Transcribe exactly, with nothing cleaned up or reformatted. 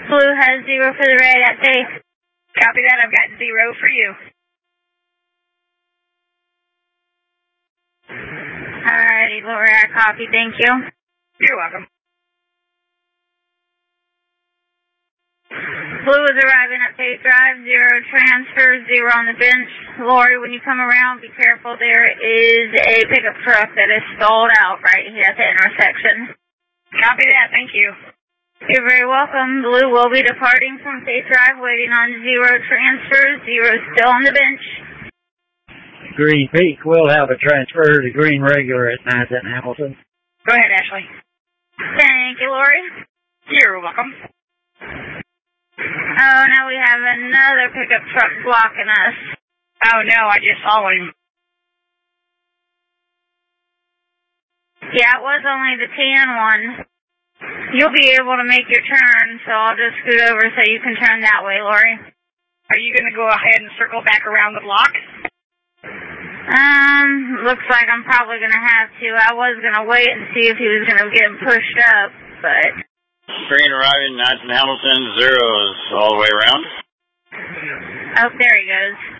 Blue has zero for the red at safe. Copy that, I've got zero for you. Alrighty, Lori, I copy, thank you. You're welcome. Blue is arriving at Safe Drive, zero transfer, zero on the bench. Lori, when you come around, be careful. There is a pickup truck that is stalled out right here at the intersection. Copy that, thank you. You're very welcome. Blue will be departing from Safe Drive, waiting on zero transfer, zero still on the bench. Green Peak will have a transfer to Green Regular at ninth and Hamilton. Go ahead, Ashley. Thank you, Lori. You're welcome. Oh, now we have another pickup truck blocking us. Oh, no, I just saw him. Yeah, it was only the tan one. You'll be able to make your turn, so I'll just scoot over so you can turn that way, Lori. Are you going to go ahead and circle back around the block? Um, looks like I'm probably going to have to. I was going to wait and see if he was going to get pushed up, but... Green arriving, ninth and Hamilton, zeros all the way around. Oh, there he goes.